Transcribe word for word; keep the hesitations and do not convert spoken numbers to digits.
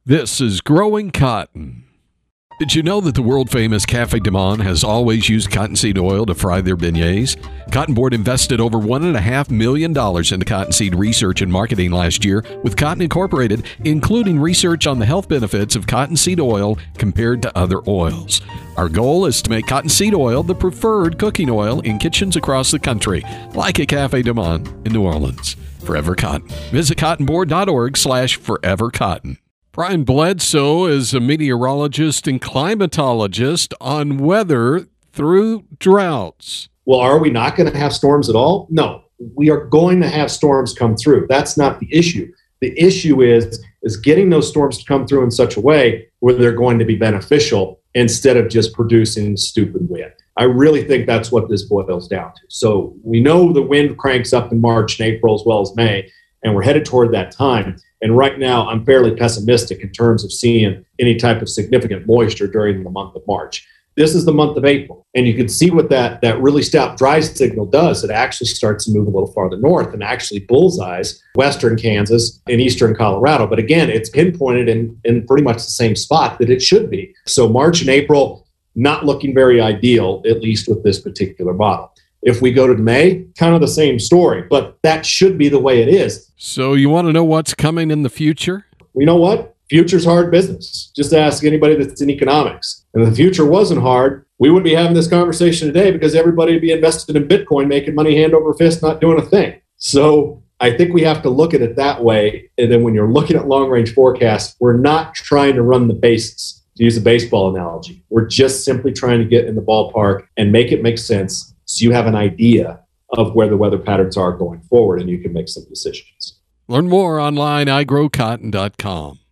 This is Growing Cotton. Did you know that the world-famous Cafe Du Monde has always used cottonseed oil to fry their beignets? Cotton Board invested over one point five million dollars into cottonseed research and marketing last year with Cotton Incorporated, including research on the health benefits of cottonseed oil compared to other oils. Our goal is to make cottonseed oil the preferred cooking oil in kitchens across the country, like at Cafe Du Monde in New Orleans. Forever Cotton. Visit cottonboard.org slash forever cotton. Brian Bledsoe is a meteorologist and climatologist on weather through droughts. Well, are we not going to have storms at all? No, we are going to have storms come through. That's not the issue. The issue is, is getting those storms to come through in such a way where they're going to be beneficial instead of just producing stupid wind. I really think that's what this boils down to. So we know the wind cranks up in March and April as well as May, and we're headed toward that time. And right now, I'm fairly pessimistic in terms of seeing any type of significant moisture during the month of March. This is the month of April, and you can see what that, that really stout dry signal does. It actually starts to move a little farther north and actually bullseyes western Kansas and eastern Colorado. But again, it's pinpointed in, in pretty much the same spot that it should be. So March and April, not looking very ideal, at least with this particular model. If we go to May, kind of the same story, but that should be the way it is. So you want to know what's coming in the future? You know what? Future's hard business. Just ask anybody that's in economics. And if the future wasn't hard, we wouldn't be having this conversation today because everybody would be invested in Bitcoin, making money hand over fist, not doing a thing. So I think we have to look at it that way. And then when you're looking at long-range forecasts, we're not trying to run the bases, to use a baseball analogy. We're just simply trying to get in the ballpark and make it make sense so you have an idea of where the weather patterns are going forward and you can make some decisions. Learn more online, i grow cotton dot com.